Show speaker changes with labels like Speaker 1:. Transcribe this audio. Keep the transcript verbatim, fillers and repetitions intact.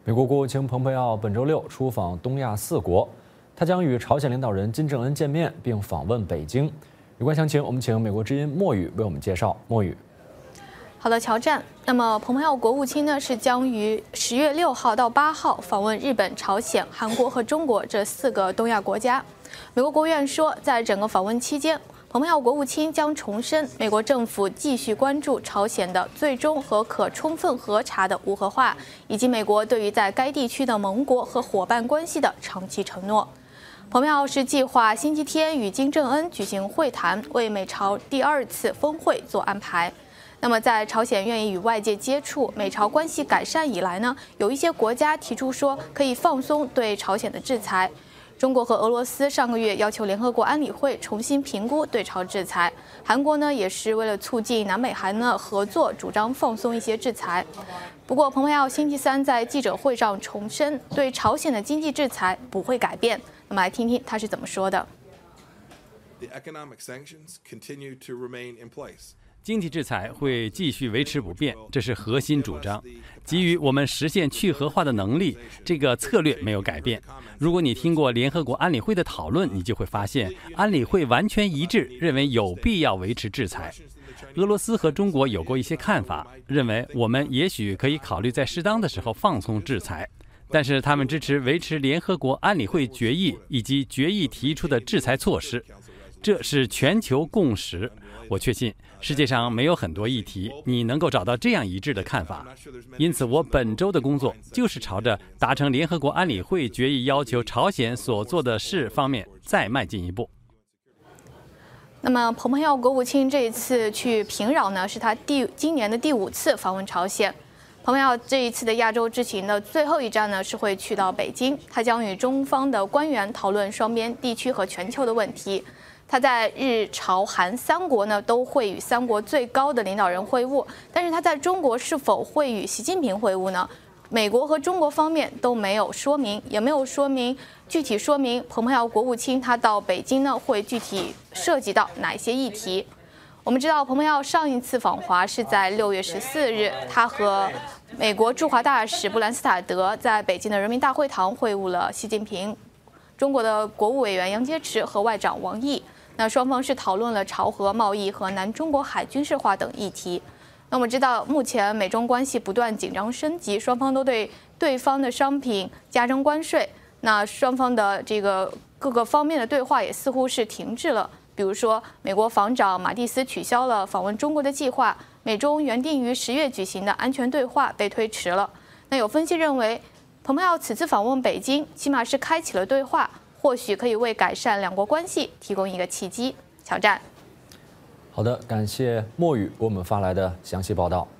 Speaker 1: 美国国务卿蓬佩奥本周六出访东亚四国，他将与朝鲜领导人金正恩见面，并访问北京。有关详情，我们请美国之音莫宇为我们介绍。莫宇，
Speaker 2: 好的，乔战。那么，蓬佩奥国务卿呢是将于十月六号到八号访问日本、朝鲜、韩国和中国这四个东亚国家。美国国务院说，在整个访问期间，蓬佩奥国务卿将重申美国政府继续关注朝鲜的最终和可充分核查的无核化，以及美国对于在该地区的盟国和伙伴关系的长期承诺。蓬佩奥是计划星期天与金正恩举行会谈，为美朝第二次峰会做安排。那么，在朝鲜愿意与外界接触、美朝关系改善以来呢，有一些国家提出说可以放松对朝鲜的制裁。中国和俄罗斯上个月要求联合国安理会重新评估对朝制裁，韩国呢也是为了促进南北韩的合作，主张放松一些制裁。不过，蓬佩奥星期三在记者会上重申，对朝鲜的经济制裁不会改变。那么，来听听他是怎么说的。
Speaker 3: The economic sanctions continue to remain in place.
Speaker 4: 经济制裁会继续维持不变，这是核心主张。基于我们实现去核化的能力，这个策略没有改变。如果你听过联合国安理会的讨论，你就会发现，安理会完全一致，认为有必要维持制裁。俄罗斯和中国有过一些看法，认为我们也许可以考虑在适当的时候放松制裁，但是他们支持维持联合国安理会决议以及决议提出的制裁措施。这是全球共识。我确信世界上没有很多议题你能够找到这样一致的看法，因此我本周的工作就是朝着达成联合国安理会决议要求朝鲜所做的事方面再迈进一步。
Speaker 2: 那么，蓬佩奥国务卿这一次去平壤呢，是他第今年的第五次访问朝鲜。蓬佩奥这一次的亚洲之行的最后一站呢，是会去到北京，他将与中方的官员讨论双边、地区和全球的问题。他在日朝韩三国呢都会与三国最高的领导人会晤，但是他在中国是否会与习近平会晤呢？美国和中国方面都没有说明，也没有说明具体说明蓬佩奥国务卿他到北京呢会具体涉及到哪些议题。我们知道，蓬佩奥上一次访华是在六月十四日，他和美国驻华大使布兰斯塔德在北京的人民大会堂会晤了习近平。中国的国务委员杨洁篪和外长王毅，那双方是讨论了朝核、贸易和南中国海军事化等议题。那我们知道，目前美中关系不断紧张升级，双方都对对方的商品加征关税。那双方的这个各个方面的对话也似乎是停滞了。比如说，美国防长马蒂斯取消了访问中国的计划，美中原定于十月举行的安全对话被推迟了。那有分析认为，蓬佩奥此次访问北京，起码是开启了对话，或许可以为改善两国关系提供一个契机。挑战。
Speaker 1: 好的，感谢莫宇给我们发来的详细报道。